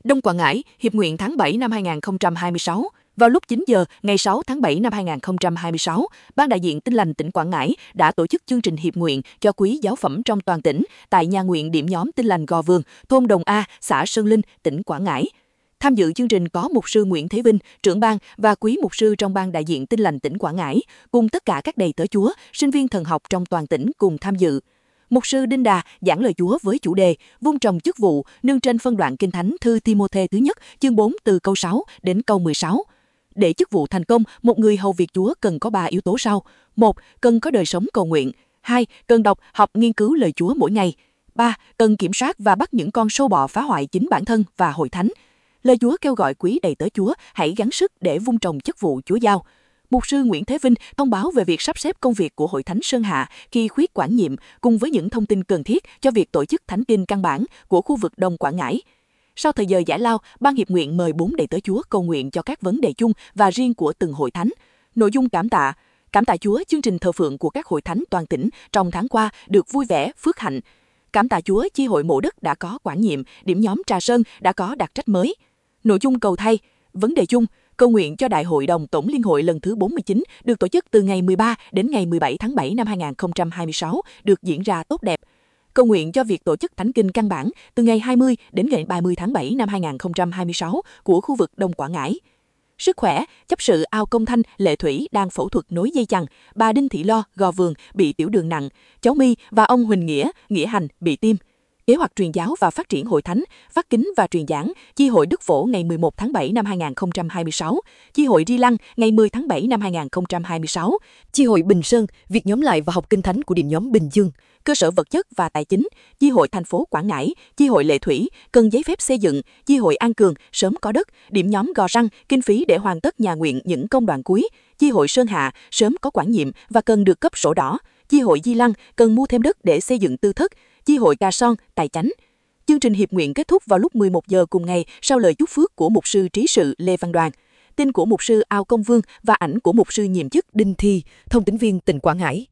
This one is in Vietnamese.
Đông Quảng Ngãi, hiệp nguyện tháng 7 năm 2026. Vào lúc 9 giờ ngày 6 tháng 7 năm 2026, Ban đại diện Tin lành tỉnh Quảng Ngãi đã tổ chức chương trình hiệp nguyện cho quý giáo phẩm trong toàn tỉnh tại nhà nguyện điểm nhóm Tin lành Gò Vườn, thôn Đồng A, xã Sơn Linh, tỉnh Quảng Ngãi. Tham dự chương trình có mục sư Nguyễn Thế Vinh, trưởng ban và quý mục sư trong Ban đại diện Tin lành tỉnh Quảng Ngãi, cùng tất cả các đầy tớ Chúa, sinh viên thần học trong toàn tỉnh cùng tham dự. Mục sư Đinh Đà giảng lời Chúa với chủ đề vun trồng chức vụ nương trên phân đoạn Kinh Thánh thư Ti-mô-thê thứ nhất, chương 4 từ câu 6 đến câu 16. Để chức vụ thành công, một người hầu việc Chúa cần có 3 yếu tố sau. 1. Cần có đời sống cầu nguyện. 2. Cần đọc, học, nghiên cứu lời Chúa mỗi ngày. 3. Cần kiểm soát và bắt những con sâu bọ phá hoại chính bản thân và hội thánh. Lời Chúa kêu gọi quý đầy tớ Chúa hãy gắng sức để vun trồng chức vụ Chúa giao. Mục sư Nguyễn Thế Vinh thông báo về việc sắp xếp công việc của Hội Thánh Sơn Hạ khi khuyết quản nhiệm cùng với những thông tin cần thiết cho việc tổ chức thánh kinh căn bản của khu vực Đông Quảng Ngãi. Sau thời giờ giải lao, Ban hiệp nguyện mời 4 đầy tớ Chúa cầu nguyện cho các vấn đề chung và riêng của từng hội thánh. Nội dung cảm tạ Chúa chương trình thờ phượng của các hội thánh toàn tỉnh trong tháng qua được vui vẻ, phước hạnh. Cảm tạ Chúa chi hội Mộ Đức đã có quản nhiệm, điểm nhóm Trà Sơn đã có đặc trách mới. Nội dung cầu thay, vấn đề chung, cầu nguyện cho Đại hội đồng Tổng Liên hội lần thứ 49 được tổ chức từ ngày 13 đến ngày 17 tháng 7 năm 2026 được diễn ra tốt đẹp. Cầu nguyện cho việc tổ chức thánh kinh căn bản từ ngày 20 đến ngày 30 tháng 7 năm 2026 của khu vực Đông Quảng Ngãi. Sức khỏe, chấp sự Ao Công Thanh, Lệ Thủy đang phẫu thuật nối dây chằng, bà Đinh Thị Lo, Gò Vườn bị tiểu đường nặng, cháu My và ông Huỳnh Nghĩa, Nghĩa Hành bị tim. Kế hoạch truyền giáo và phát triển hội thánh, phát kính và truyền giảng, chi hội Đức Phổ ngày 11 tháng 7 năm 2026, chi hội Ri Lăng ngày 10 tháng 7 năm 2026, chi hội Bình Sơn, việc nhóm lại và học kinh thánh của điểm nhóm Bình Dương, cơ sở vật chất và tài chính, chi hội thành phố Quảng Ngãi, chi hội Lệ Thủy, cần giấy phép xây dựng, chi hội An Cường, sớm có đất, điểm nhóm Gò Răng, kinh phí để hoàn tất nhà nguyện những công đoạn cuối, chi hội Sơn Hạ, sớm có quản nhiệm và cần được cấp sổ đỏ, chi hội Di Lăng cần mua thêm đất để xây dựng tư thất, chi hội Cà Son, Tài Chánh. Chương trình hiệp nguyện kết thúc vào lúc 11 giờ cùng ngày sau lời chúc phước của mục sư trí sự Lê Văn Đoàn, tin của mục sư Ao Công Vương và ảnh của mục sư nhiệm chức Đinh Thi, thông tín viên tỉnh Quảng Ngãi.